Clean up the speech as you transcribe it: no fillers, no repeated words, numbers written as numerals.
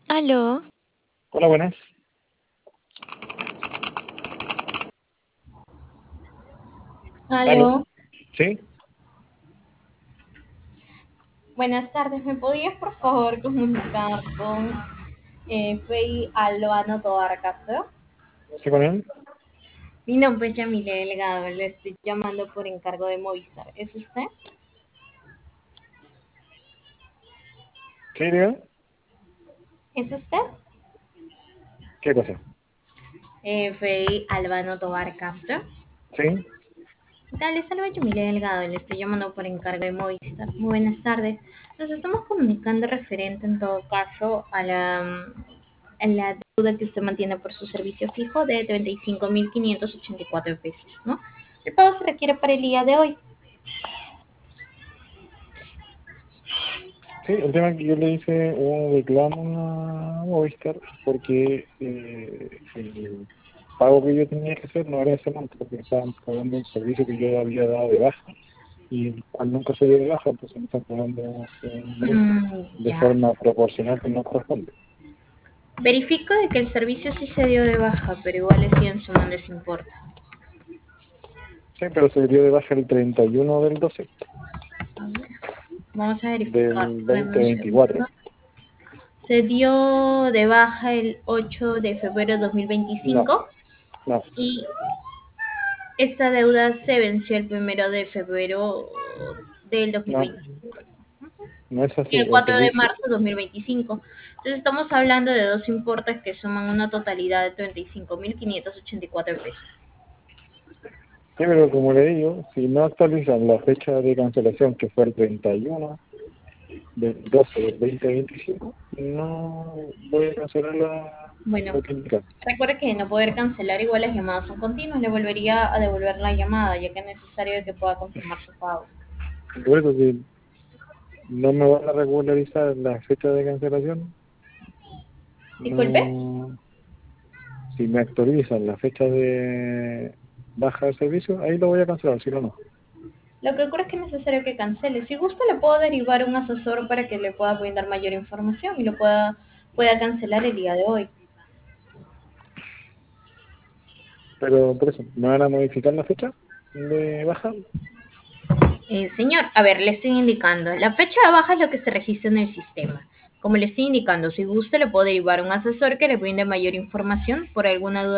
Aló, Hola, buenas. ¿Aló? Aló, ¿Sí? buenas tardes. ¿Me podías por favor comunicar con Fey Albano Tobar Castro? ¿Sí con él? Mi nombre es Yamile Delgado, le estoy llamando por encargo de Movistar. ¿Es usted? ¿Sí, diga? ¿Es usted? ¿Qué cosa? Fey Albano Tobar Castro. ¿Sí? Dale, salve Yamile Delgado, le estoy llamando por encargo de Movistar. Muy buenas tardes. Nos estamos comunicando referente en todo caso a la deuda que usted mantiene por su servicio fijo de 35.584 pesos, ¿no? El pago se requiere para el día de hoy. Sí, el tema es que yo le hice un reclamo a Movistar porque el pago que yo tenía que hacer no era ese monto, porque estaban pagando un servicio que yo había dado de baja y el cual nunca se dio de baja, entonces me están pagando un monto de Ya. forma proporcional que no corresponde. Verifico de que el servicio sí se dio de baja, pero igual le siguen sumando ese importe. Sí, pero se dio de baja el 31 del 12 A ver, vamos a verificar. del Dame un 2024. segundo. Se dio de baja el 8 de febrero de No, 2025 no, y esta deuda se venció el 1 de febrero del no, 2025 no es así. y el El 4 de servicio, marzo de 2025. Entonces estamos hablando de dos importes que suman una totalidad de 35.584 pesos. sí, pero como le digo, si no actualizan la fecha de cancelación, que fue el 31 del 12 del 2025, no voy a cancelar Bueno, lo que indican. recuerde que de no poder cancelar igual las llamadas son continuas, le volvería a devolver la llamada, ya que es necesario que pueda confirmar su pago. Por eso, si no me van a regularizar la fecha de cancelación, Disculpe. no, si me actualizan la fecha de baja de servicio, ahí lo voy a cancelar, si no, no. Lo que ocurre es que es necesario que cancele. Si gusta, le puedo derivar un asesor para que le pueda brindar mayor información y pueda cancelar el día de hoy. Pero por eso, ¿me van a modificar la fecha de baja? Señor, a ver, le estoy indicando. La fecha de baja es lo que se registra en el sistema. Como le estoy indicando, si gusta, le puedo derivar un asesor que le brinde mayor información por alguna duda